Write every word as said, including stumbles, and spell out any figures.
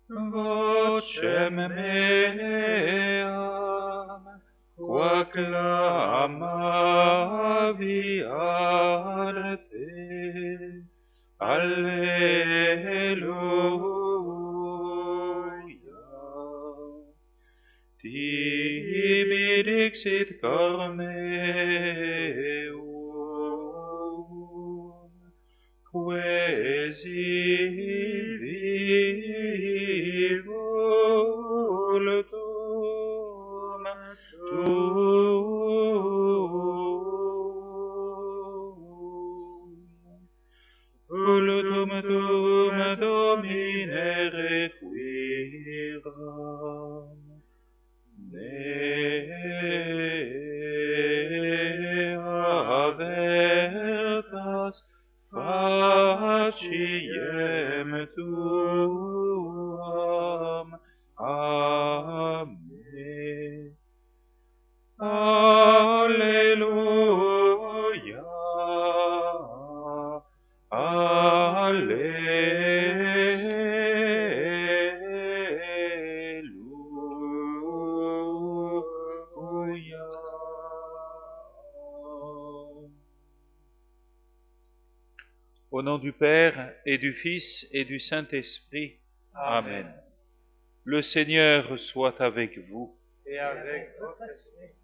vocem meam, qua clamavi te, Alleluia. Tibi dixit cor meum, quasi voltum tuum, voltum tuum Domine requiram, ne avertas faciem tuam. Amen. Alleluia. Alleluia. Au nom du Père et du Fils et du Saint-Esprit. Amen. Le Seigneur soit avec vous. Et avec votre esprit.